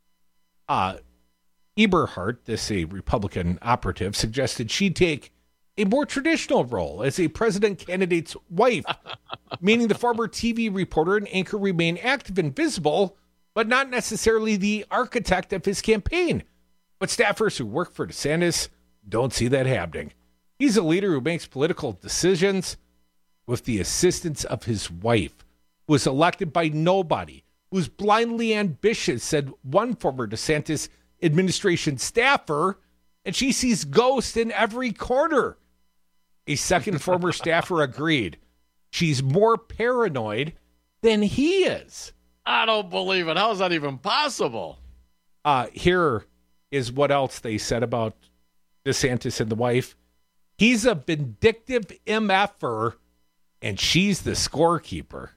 Eberhardt, a Republican operative, suggested she take a more traditional role as a president candidate's wife, meaning the former TV reporter and anchor remain active and visible, but not necessarily the architect of his campaign. But staffers who work for DeSantis don't see that happening. He's a leader who makes political decisions with the assistance of his wife, who was elected by nobody, who's blindly ambitious, said one former DeSantis administration staffer, and she sees ghosts in every corner. A second former staffer agreed. She's more paranoid than he is. I don't believe it. How is that even possible? Here is what else they said about DeSantis and the wife. He's a vindictive MFer, and she's the scorekeeper.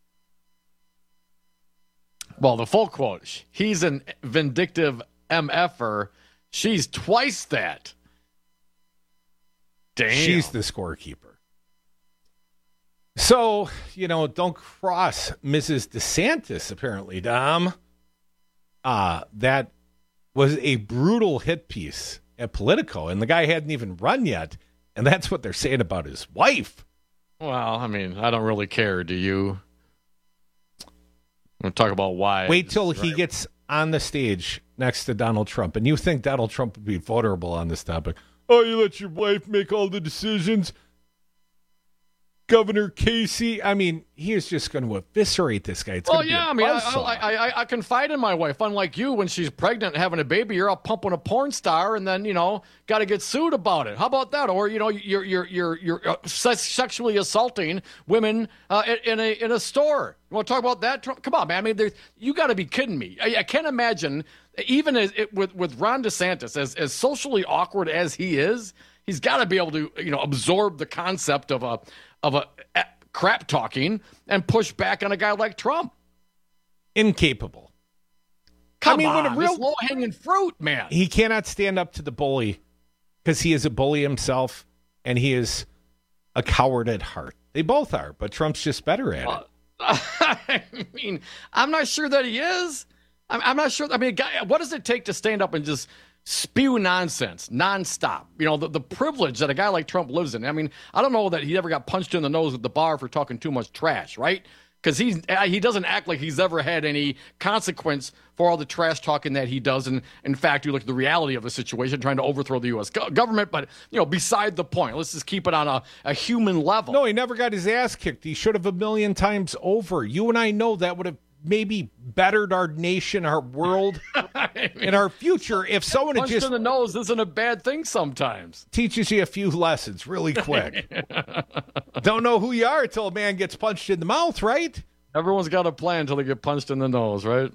Well, the full quote, he's a vindictive MFer. She's twice that. Damn. She's the scorekeeper. So, don't cross Mrs. DeSantis, apparently, Dom. That was a brutal hit piece at Politico, and the guy hadn't even run yet, and that's what they're saying about his wife. Well, I mean, I don't really care, do you? We'll talk about why. Wait till he gets on the stage next to Donald Trump, and you think Donald Trump would be vulnerable on this topic. Oh, you let your wife make all the decisions? Governor Casey. I mean, he is just going to eviscerate this guy. It's I confide in my wife. Unlike you, when she's pregnant and having a baby, you're out pumping a porn star, and then got to get sued about it. How about that? Or you're sexually assaulting women in a store. You want to talk about that? Come on, man. I mean, you got to be kidding me. I can't imagine, even with Ron DeSantis, as socially awkward as he is, he's got to be able to absorb the concept of a crap talking and push back on a guy like Trump. Incapable. Come on, real low hanging fruit, man. He cannot stand up to the bully because he is a bully himself, and he is a coward at heart. They both are, but Trump's just better at it. I mean, I'm not sure that he is. I'm not sure. I mean, what does it take to stand up and just spew nonsense nonstop? The privilege that a guy like Trump lives in. I mean, I don't know that he ever got punched in the nose at the bar for talking too much trash, right? Because he doesn't act like he's ever had any consequence for all the trash talking that he does. And in fact, you look at the reality of the situation, trying to overthrow the U.S. government. But, beside the point, let's just keep it on a human level. No, he never got his ass kicked. He should have 1,000,000 times over. You and I know that would have maybe bettered our nation, our world, and our future if someone had just... in the nose isn't a bad thing sometimes. Teaches you a few lessons really quick. Don't know who you are until a man gets punched in the mouth, right? Everyone's got a plan until they get punched in the nose, right?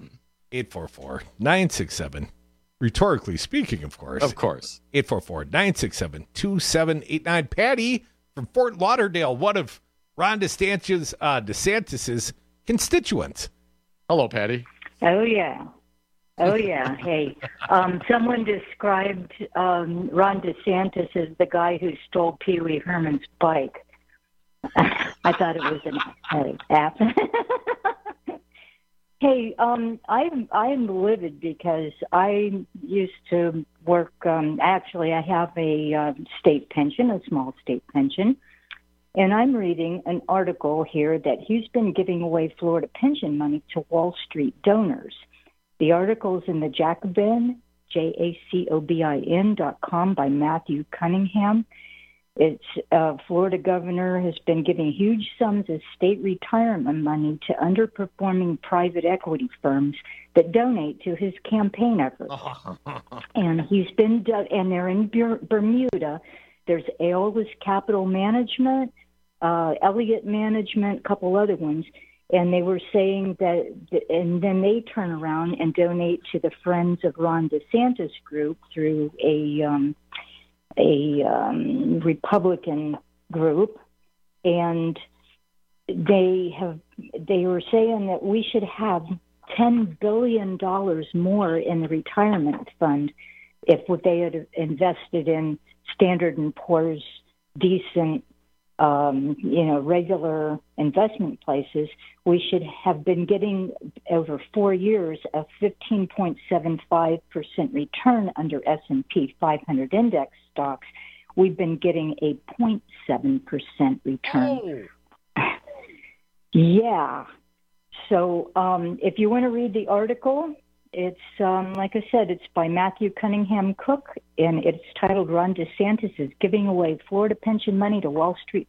844-967. Rhetorically speaking, of course. Of course. 844-967-2789. Patty from Fort Lauderdale, one of Ron DeSantis's constituents. Hello, Patty. Oh, yeah. Hey, someone described Ron DeSantis as the guy who stole Pee Wee Herman's bike. I thought it was an app. Hey, I'm livid because I used to work. Actually, I have a state pension, a small state pension. And I'm reading an article here that he's been giving away Florida pension money to Wall Street donors. The article's in the Jacobin, JACOBIN.com by Matthew Cunningham. It's Florida governor has been giving huge sums of state retirement money to underperforming private equity firms that donate to his campaign efforts. And he's been, and they're in Bermuda. There's Aeolus Capital Management, Elliott Management, a couple other ones, and they were saying that, and then they turn around and donate to the Friends of Ron DeSantis group through a Republican group, and they were saying that we should have $10 billion more in the retirement fund if what they had invested in Standard & Poor's decent, regular investment places. We should have been getting over 4 years a 15.75% return under S&P 500 index stocks. We've been getting a 0.7% return. Oh. Yeah. So if you want to read the article, it's, like I said, it's by Matthew Cunningham Cook, and it's titled Ron DeSantis is Giving Away Florida Pension Money to Wall Street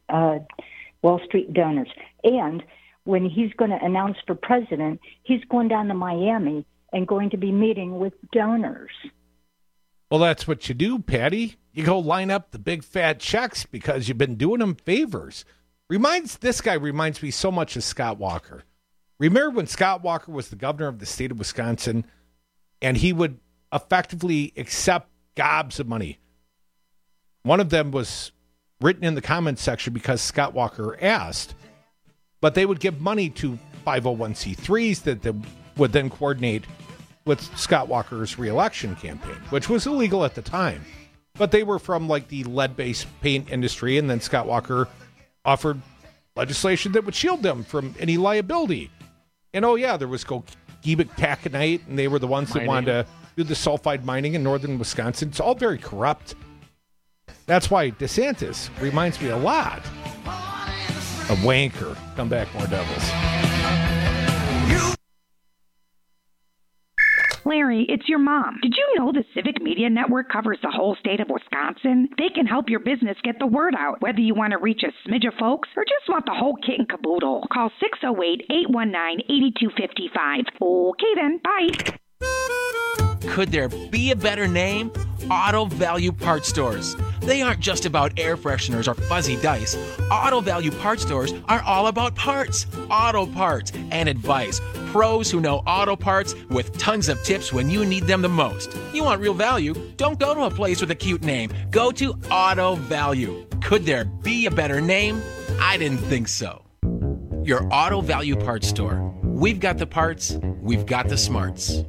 Donors. And when he's going to announce for president, he's going down to Miami and going to be meeting with donors. Well, that's what you do, Patty. You go line up the big fat checks because you've been doing them favors. This guy reminds me so much of Scott Walker. Remember when Scott Walker was the governor of the state of Wisconsin, and he would effectively accept gobs of money? One of them was written in the comments section because Scott Walker asked, but they would give money to 501c3s that would then coordinate with Scott Walker's reelection campaign, which was illegal at the time. But they were from like the lead-based paint industry, and then Scott Walker offered legislation that would shield them from any liability. And there was Gogebic taconite, and they were the ones that wanted to do the sulfide mining in northern Wisconsin. It's all very corrupt. That's why DeSantis reminds me a lot of Wanker. Come back, more Devils. Larry, it's your mom. Did you know the Civic Media Network covers the whole state of Wisconsin? They can help your business get the word out, whether you want to reach a smidge of folks or just want the whole kit and caboodle. Call 608-819-8255. Okay then, bye. Could there be a better name? Auto Value Parts Stores. They aren't just about air fresheners or fuzzy dice. Auto Value Parts Stores are all about parts, auto parts, and advice. Pros who know auto parts with tons of tips when you need them the most. You want real value? Don't go to a place with a cute name. Go to Auto Value. Could there be a better name? I didn't think so. Your Auto Value Parts Store. We've got the parts, we've got the smarts.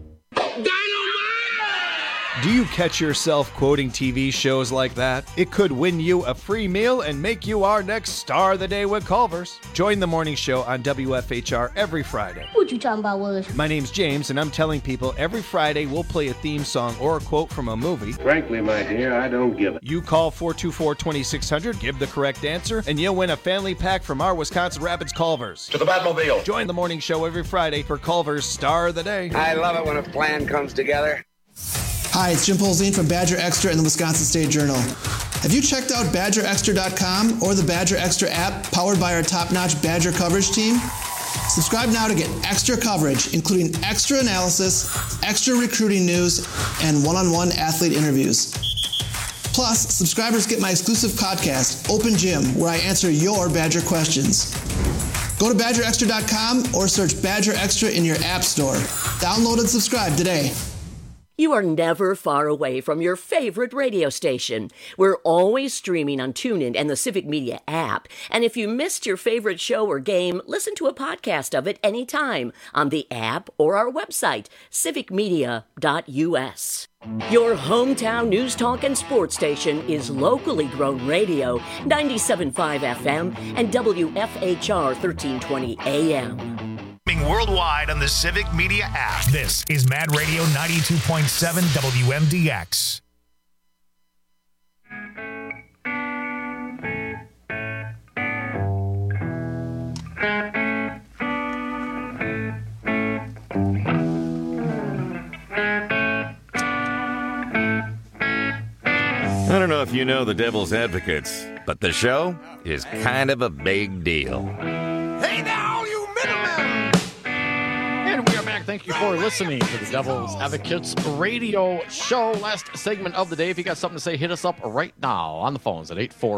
Do you catch yourself quoting TV shows like that? It could win you a free meal and make you our next star of the day with Culver's. Join the morning show on WFHR every Friday. What you talking about, Willis? My name's James, and I'm telling people every Friday we'll play a theme song or a quote from a movie. Frankly, my dear, I don't give it. You call 424-2600, give the correct answer, and you'll win a family pack from our Wisconsin Rapids Culver's. To the Batmobile. Join the morning show every Friday for Culver's Star of the Day. I love it when a plan comes together. Hi, it's Jim Polzine from Badger Extra and the Wisconsin State Journal. Have you checked out BadgerExtra.com or the Badger Extra app powered by our top-notch Badger coverage team? Subscribe now to get extra coverage, including extra analysis, extra recruiting news, and one-on-one athlete interviews. Plus, subscribers get my exclusive podcast, Open Gym, where I answer your Badger questions. Go to BadgerExtra.com or search Badger Extra in your app store. Download and subscribe today. You are never far away from your favorite radio station. We're always streaming on TuneIn and the Civic Media app. And if you missed your favorite show or game, listen to a podcast of it anytime on the app or our website, civicmedia.us. Your hometown news, talk, and sports station is locally grown radio, 97.5 FM and WFHR 1320 AM. Worldwide on the Civic Media app. This is Mad Radio 92.7 WMDX. I don't know if you know the Devil's Advocates, but the show is kind of a big deal. Hey now, you middlemen! And we are back. Thank you for listening to the Devil's Advocates radio show. Last segment of the day. If you got something to say, hit us up right now on the phones at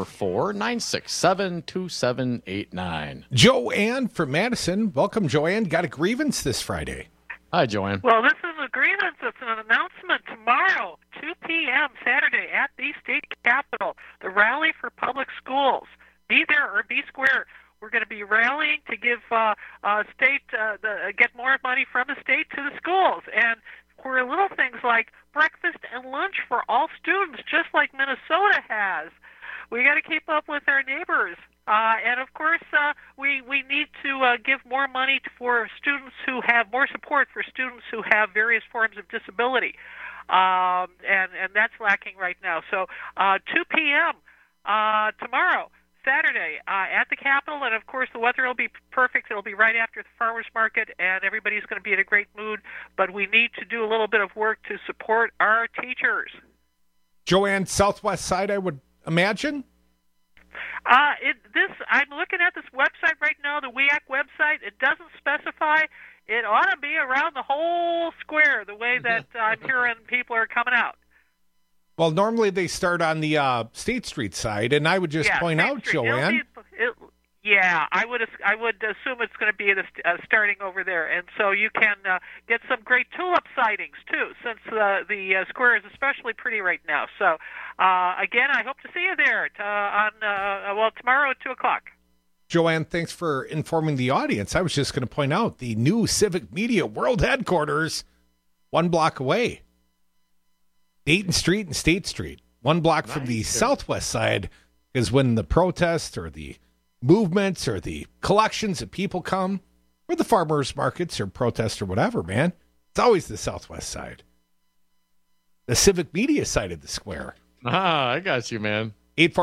844-967-2789. Joanne from Madison. Welcome, Joanne. Got a grievance this Friday. Hi, Joanne. Well, this is a grievance. It's an announcement tomorrow, 2 p.m. Saturday at the state capitol, the Rally for Public Schools. Be there or be square. We're going to be rallying to give get more money from the state to the schools, and for little things like breakfast and lunch for all students, just like Minnesota has. We got to keep up with our neighbors. And, of course, we need to give more money for students who have more support for students who have various forms of disability. And that's lacking right now. So 2 p.m. Tomorrow, Saturday, at the Capitol. And, of course, the weather will be perfect. It'll be right after the farmers market, and everybody's going to be in a great mood. But we need to do a little bit of work to support our teachers. Joanne, Southwest Side, I would imagine? I'm looking at this website right now, the WEAC website. It doesn't specify. It ought to be around the whole square, the way that I'm hearing people are coming out. Well, normally they start on the State Street side, and I would just point out, Joanne. I would assume it's going to be starting over there, and so you can get some great tulip sightings too, since the square is especially pretty right now. So again, I hope to see you there tomorrow at 2:00. Joanne, thanks for informing the audience. I was just going to point out the new Civic Media World Headquarters, 1 block away. Dayton Street and State Street, 1 block from the Southwest side, is when the protests or the movements or the collections of people come, or the farmers markets or protests or whatever, man. It's always the Southwest side. The Civic Media side of the square. I got you, man.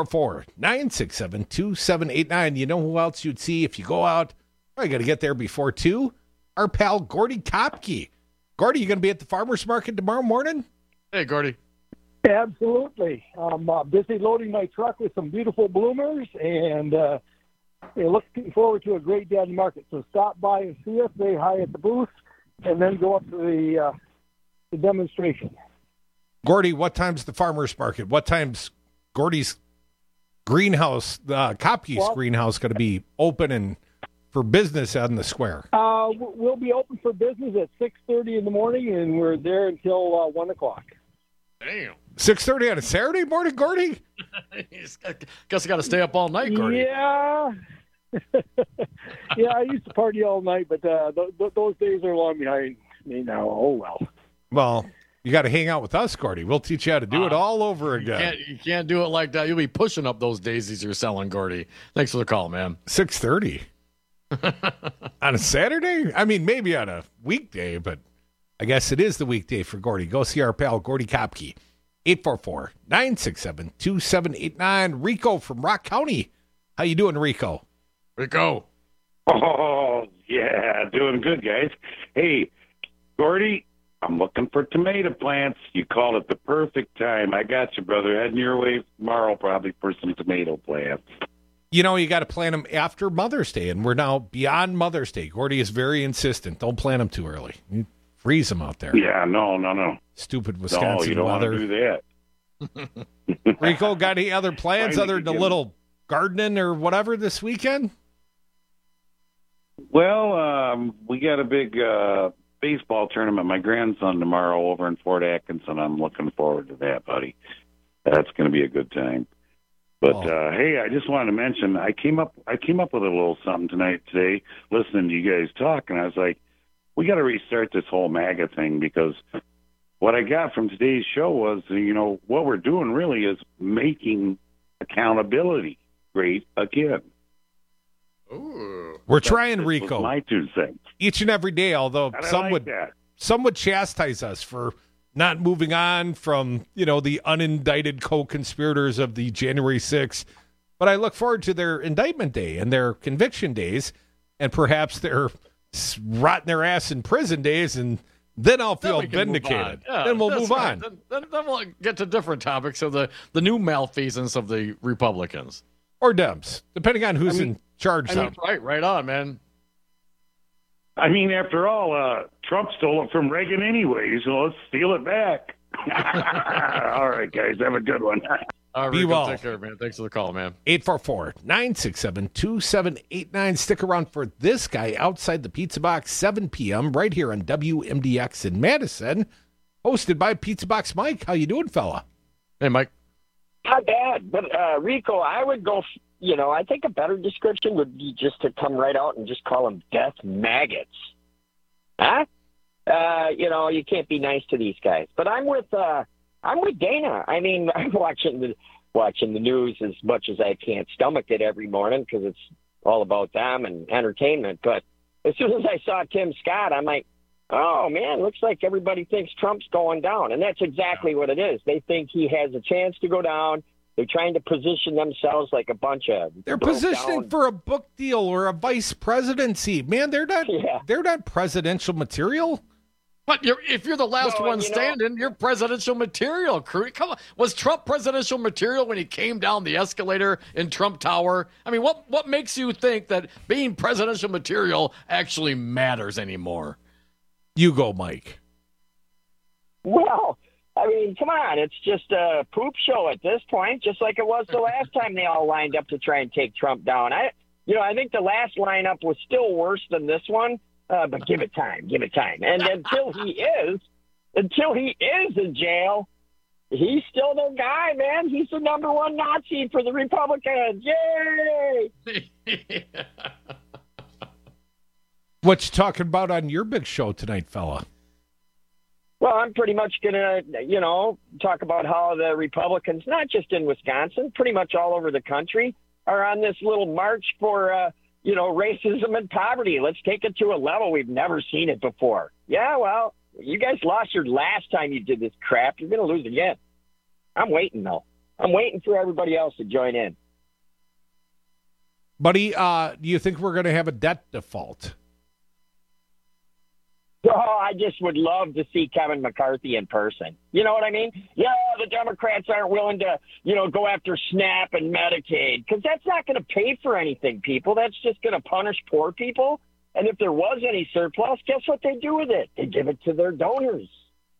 844-967-2789. You know who else you'd see if you go out? I got to get there before 2. Our pal Gordy Kopke Gordy, you going to be at the farmer's market tomorrow morning? Hey, Gordy. Absolutely. I'm busy loading my truck with some beautiful bloomers, and looking forward to a great day on the market. So stop by and see us, say hi at the booth, and then go up to the demonstration. Gordy, what time's the farmer's market? What time's Gordy's greenhouse, Kopke's greenhouse, going to be open and for business on the square? We'll be open for business at 6:30 in the morning, and we're there until 1 o'clock. Damn. 6:30 on a Saturday morning, Gordy? Guess I got to stay up all night, Gordy. Yeah. Yeah, I used to party all night, but those days are long behind me now. Oh, well. Well, you got to hang out with us, Gordy. We'll teach you how to do it all over again. You can't do it like that. You'll be pushing up those daisies you're selling, Gordy. Thanks for the call, man. 6:30 on a Saturday? I mean, maybe on a weekday, but I guess it is the weekday for Gordy. Go see our pal, Gordy Kopke. 844-967-2789. Rico from Rock County. How you doing, Rico? Rico. Oh, yeah. Doing good, guys. Hey, Gordy, I'm looking for tomato plants. You called it the perfect time. I got you, brother. Heading your way tomorrow probably for some tomato plants. You know, you got to plant them after Mother's Day, and we're now beyond Mother's Day. Gordy is very insistent. Don't plant them too early. You freeze them out there. Yeah, no. Stupid Wisconsin you don't weather. Want to do that. Rico, got any other plans other than a little gardening or whatever this weekend? Well, we got a big baseball tournament. My grandson tomorrow over in Fort Atkinson. I'm looking forward to that, buddy. That's going to be a good time. But hey, I just wanted to mention I came up with a little something today, listening to you guys talk, and I was like, we got to restart this whole MAGA thing, because what I got from today's show was, what we're doing really is making accountability great again. Ooh. We're trying, Rico. My 2 cents. Each and every day, although some would chastise us for not moving on from, the unindicted co-conspirators of the January 6th. But I look forward to their indictment day and their conviction days, and perhaps their rotting their ass in prison days, and then I'll feel vindicated. Yeah, then we'll move on. Then we'll get to different topics of the new malfeasance of the Republicans. Or Dems, depending on who's in charge. Right on, man. I mean, after all, Trump stole it from Reagan anyway, so let's steal it back. All right, guys, have a good one. Be well. Take care, man. Thanks for the call, man. 844-967-2789. Stick around for this guy outside the Pizza Box, 7 p.m., right here on WMDX in Madison, hosted by Pizza Box Mike. How you doing, fella? Hey, Mike. Not bad, but Rico, I would go, I think a better description would be just to come right out and just call them death maggots. Huh? You can't be nice to these guys. But I'm with Dana. I mean, I'm watching the news as much as I can't stomach it every morning because it's all about them and entertainment. But as soon as I saw Tim Scott, I'm like, oh, man, looks like everybody thinks Trump's going down. And that's exactly what it is. They think he has a chance to go down. They're trying to position themselves like a bunch of... They're positioning for a book deal or a vice presidency. Man, they're not presidential material. But if you're the last one standing, you're presidential material. Come on. Was Trump presidential material when he came down the escalator in Trump Tower? I mean, what makes you think that being presidential material actually matters anymore? You go, Mike. Well, I mean, come on. It's just a poop show at this point, just like it was the last time they all lined up to try and take Trump down. I think the last lineup was still worse than this one, but give it time. And until he is in jail, he's still the guy, man. He's the number one Nazi for the Republicans. Yay! What you talking about on your big show tonight, fella? Well, I'm pretty much going to, talk about how the Republicans, not just in Wisconsin, pretty much all over the country, are on this little march for, racism and poverty. Let's take it to a level we've never seen it before. Yeah, well, you guys lost your last time you did this crap. You're going to lose again. I'm waiting, though. I'm waiting for everybody else to join in. Buddy, do you think we're going to have a debt default? Oh, I just would love to see Kevin McCarthy in person. You know what I mean? Yeah, the Democrats aren't willing to, go after SNAP and Medicaid because that's not going to pay for anything, people. That's just going to punish poor people. And if there was any surplus, guess what they do with it? They give it to their donors.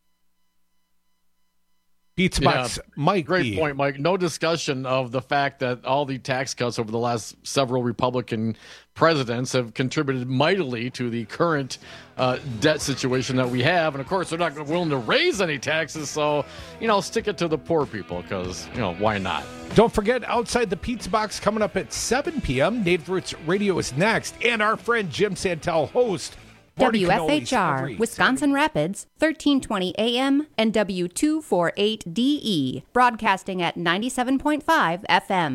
Pizza Box, Mike. Great point, Mike. No discussion of the fact that all the tax cuts over the last several Republican presidents have contributed mightily to the current debt situation that we have. And, of course, they're not willing to raise any taxes. So, stick it to the poor people because, why not? Don't forget, Outside the Pizza Box coming up at 7 p.m. Native Roots Radio is next. And our friend Jim Santel, host, WFHR, Wisconsin Rapids, 1320 AM and W248DE, broadcasting at 97.5 FM.